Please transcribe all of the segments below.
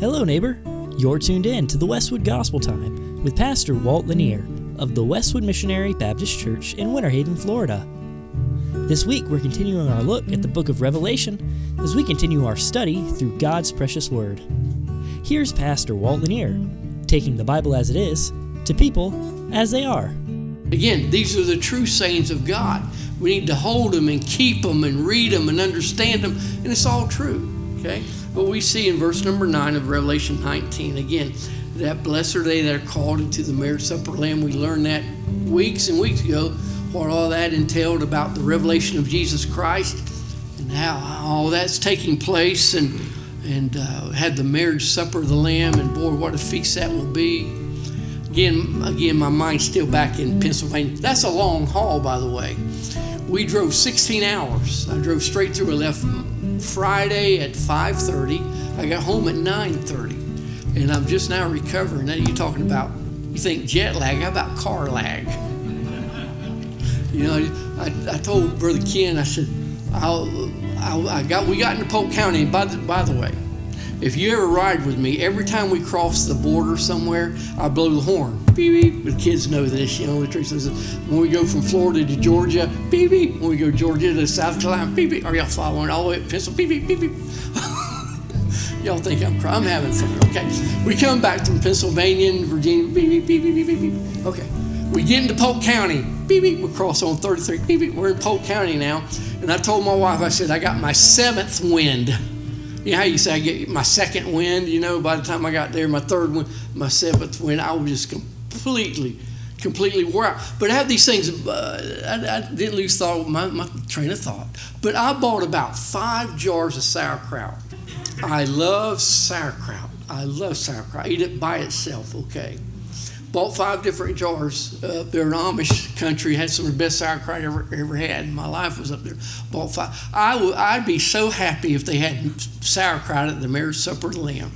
Hello, neighbor. You're tuned in to the Westwood Gospel Time with Pastor Walt Lanier of the Westwood Missionary Baptist Church in Winter Haven, Florida. This week, we're continuing our look at the book of Revelation as we continue our study through God's precious Word. Here's Pastor Walt Lanier, taking the Bible as it is to people as they are. Again, these are the true sayings of God. We need to hold them and keep them and read them and understand them, and it's all true, okay? But we see in verse number 9 of Revelation 19, again, that blessed are they that are called into the marriage supper of the Lamb. We learned that weeks and weeks ago, what all that entailed about the revelation of Jesus Christ and how all that's taking place and had the marriage supper of the Lamb, and boy, what a feast that will be. Again, my mind's still back in Pennsylvania. That's a long haul, by the way. We drove 16 hours. I drove straight through. I left Friday at 5:30. I got home at 9:30. And I'm just now recovering. Now you're talking about, you think jet lag, how about car lag? You know, I told Brother Ken, I said, we got into Polk County. By the way, if you ever ride with me, every time we cross the border somewhere, I blow the horn. Beep, beep. The kids know this, you know. The truth is, when we go from Florida to Georgia, beep, beep. When we go Georgia to South Carolina, beep, beep. Are y'all following all the way up Pennsylvania? Beep, beep, beep, beep. Y'all think I'm crying? I'm having fun. Okay. We come back from Pennsylvania and Virginia, beep, beep, beep, beep, beep, beep. Okay. We get into Polk County, beep, beep. We cross on 33, beep, beep. We're in Polk County now. And I told my wife, I said, I got my seventh wind. You know how you say I get my second wind? You know, by the time I got there, my third wind, my seventh wind, I was just completely wore out. But I have these things, I didn't lose my train of thought. But I bought about 5 jars of sauerkraut. I love sauerkraut. I eat it by itself, okay. Bought 5 different jars up there in Amish country. Had some of the best sauerkraut I ever had. My life was up there. Bought 5. I'd be so happy if they had sauerkraut at the marriage supper of the Lamb.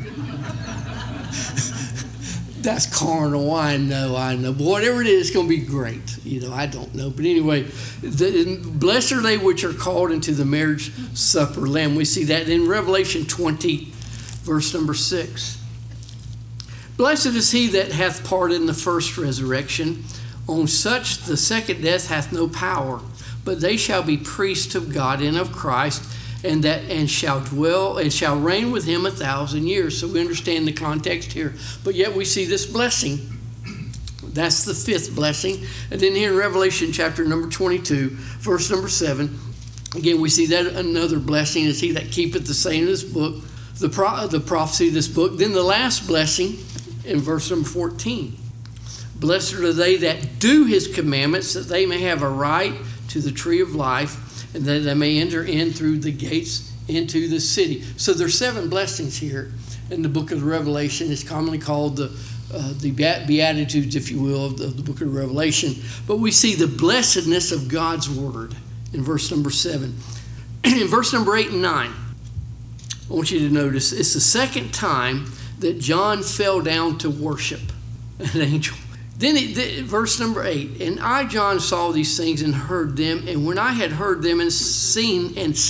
That's carnal, I know. But whatever it is, it's going to be great. You know, I don't know. But anyway, blessed are they which are called into the marriage supper of the Lamb. We see that in Revelation 20, verse number 6. Blessed is he that hath part in the first resurrection. On such the second death hath no power, but they shall be priests of God and of Christ, and shall dwell and shall reign with him 1,000 years. So we understand the context here. But yet we see this blessing. That's the 5th blessing. And then here in Revelation chapter number 22, verse number 7, again we see that another blessing is he that keepeth the saying of this book, the prophecy of this book. Then the last blessing in verse number 14. Blessed are they that do his commandments, that they may have a right to the tree of life, and that they may enter in through the gates into the city. So there's 7 blessings here in the book of Revelation. It's commonly called the Beatitudes, if you will, of the book of Revelation. But we see the blessedness of God's word in verse number 7. In verse number 8 and 9, I want you to notice it's the second time that John fell down to worship an angel. Then verse number 8, and I, John, saw these things and heard them, and when I had heard them and seen,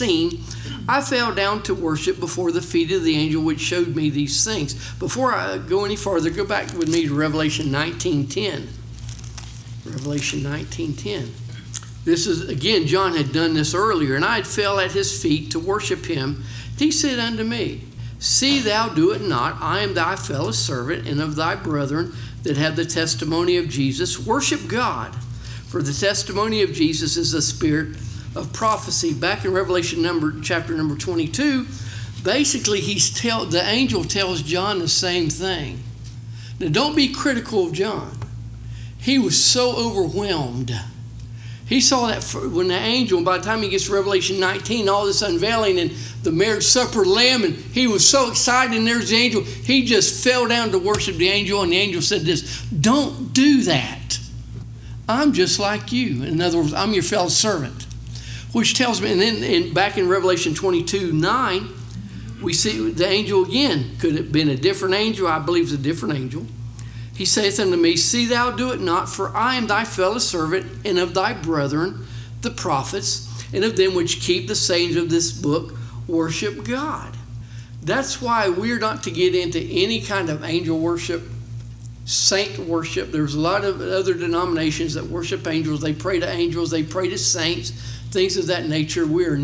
I fell down to worship before the feet of the angel which showed me these things. Before I go any farther, go back with me to Revelation 19:10. Revelation 19:10. This is, again, John had done this earlier, and I had fell at his feet to worship him. He said unto me, See thou do it not. I am thy fellow servant and of thy brethren that have the testimony of Jesus. Worship God, for the testimony of Jesus is the spirit of prophecy. Back in Revelation chapter number 22, basically the angel tells John the same thing. Now don't be critical of John. He was so overwhelmed. He saw that when the angel, by the time he gets to Revelation 19, all this unveiling and the marriage supper of the Lamb, and he was so excited, and there's the angel. He just fell down to worship the angel, and the angel said this, don't do that. I'm just like you. In other words, I'm your fellow servant. Which tells me, and then back in Revelation 22:9, we see the angel again. Could it have been a different angel? I believe it's a different angel. He saith unto me, See thou do it not, for I am thy fellow servant, and of thy brethren, the prophets, and of them which keep the sayings of this book, worship God. That's why we're not to get into any kind of angel worship, saint worship. There's a lot of other denominations that worship angels. They pray to angels. They pray to saints, things of that nature. We're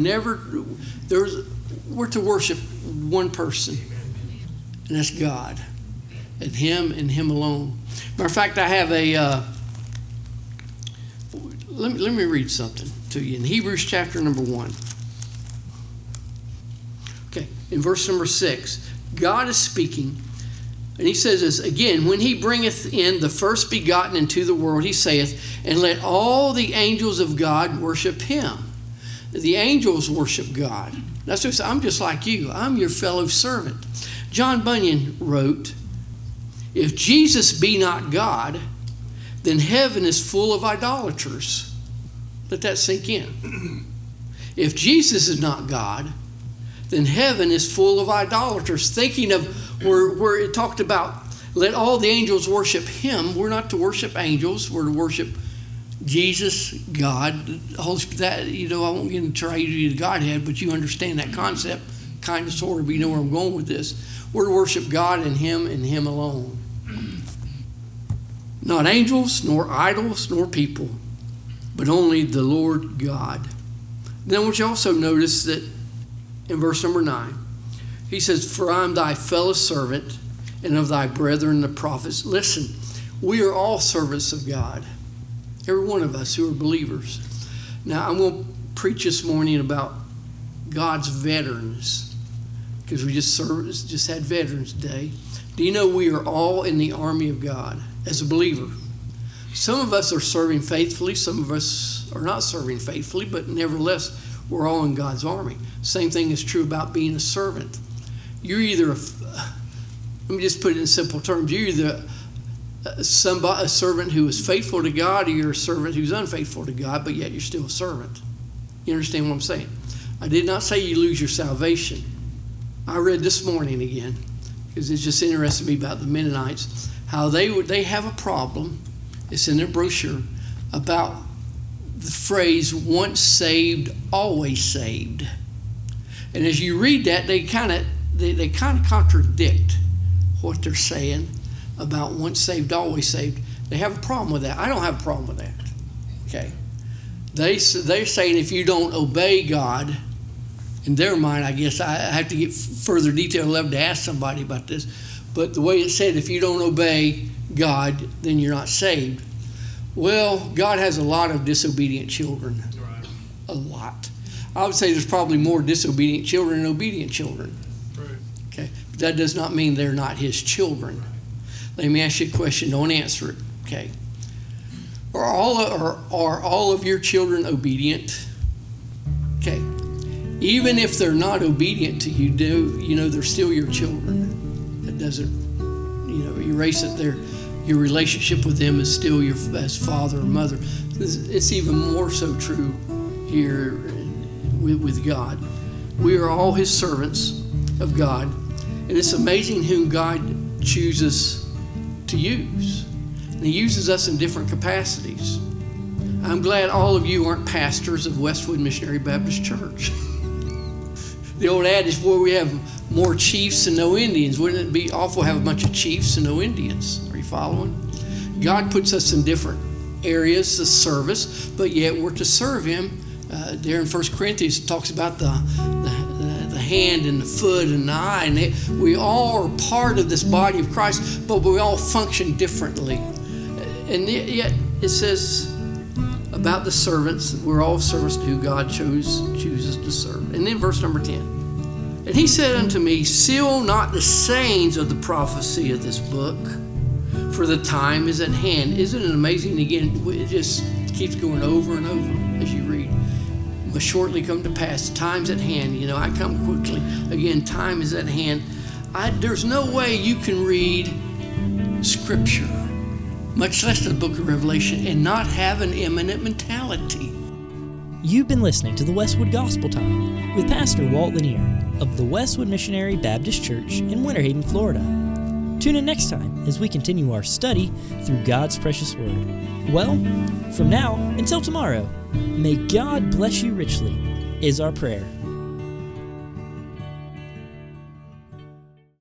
to worship one person, and that's God, and Him alone. Matter of fact, I have let me read something to you in Hebrews chapter number 1. Okay, in verse number 6, God is speaking, and He says this again: when He bringeth in the first begotten into the world, He saith, and let all the angels of God worship Him. The angels worship God. That's what I'm just like you. I'm your fellow servant. John Bunyan wrote, if Jesus be not God, then heaven is full of idolaters. Let that sink in. If Jesus is not God, then heaven is full of idolaters. Thinking of where it talked about, let all the angels worship Him. We're not to worship angels. We're to worship Jesus, God, Holy Spirit. That, I won't get into triune the Godhead, but you understand that concept, kind of, sort of. You know where I'm going with this. We're to worship God and Him alone. Not angels, nor idols, nor people, but only the Lord God. Then I want you also notice that in verse number 9, He says, for I am thy fellow servant and of thy brethren the prophets. Listen, we are all servants of God. Every one of us who are believers. Now, I'm going to preach this morning about God's veterans, because we just had Veterans Day. Do you know we are all in the army of God as a believer? Some of us are serving faithfully. Some of us are not serving faithfully, but nevertheless, we're all in God's army. Same thing is true about being a servant. You're either, let me just put it in simple terms, you're either a servant who is faithful to God, or you're a servant who's unfaithful to God, but yet you're still a servant. You understand what I'm saying? I did not say you lose your salvation. I read this morning again, because it just interested me about the Mennonites, how they have a problem. It's in their brochure about the phrase once saved, always saved. And as you read that, they kind of contradict what they're saying about once saved, always saved. They have a problem with that. I don't have a problem with that. Okay. They're saying if you don't obey God, in their mind, I guess I have to get further detail. I'd love to ask somebody about this. But the way it said, if you don't obey God, then you're not saved. Well, God has a lot of disobedient children. Right. A lot. I would say there's probably more disobedient children than obedient children. Right. Okay. But that does not mean they're not His children. Let me ask you a question. Don't answer it. Okay. Are all of your children obedient? Okay. Even if they're not obedient to you, they're still your children. That doesn't, erase it. Your relationship with them is still as father or mother. It's even more so true here with God. We are all His servants of God, and it's amazing whom God chooses to use. And He uses us in different capacities. I'm glad all of you aren't pastors of Westwood Missionary Baptist Church. The old adage, boy, we have more chiefs and no Indians. Wouldn't it be awful to have a bunch of chiefs and no Indians? Are you following? God puts us in different areas of service, but yet we're to serve Him. There in 1 Corinthians, it talks about the hand and the foot and the eye. And we all are part of this body of Christ, but we all function differently. And yet it says about the servants, we're all servants to who God chooses to serve. And then verse number 10. And He said unto me, seal not the sayings of the prophecy of this book, for the time is at hand. Isn't it amazing? Again, it just keeps going over and over as you read. Must shortly come to pass. Time's at hand. I come quickly. Again, time is at hand. There's no way you can read Scripture, much less the book of Revelation, and not have an imminent mentality. You've been listening to the Westwood Gospel Time with Pastor Walt Lanier of the Westwood Missionary Baptist Church in Winter Haven, Florida. Tune in next time as we continue our study through God's precious Word. Well, from now until tomorrow, may God bless you richly is our prayer.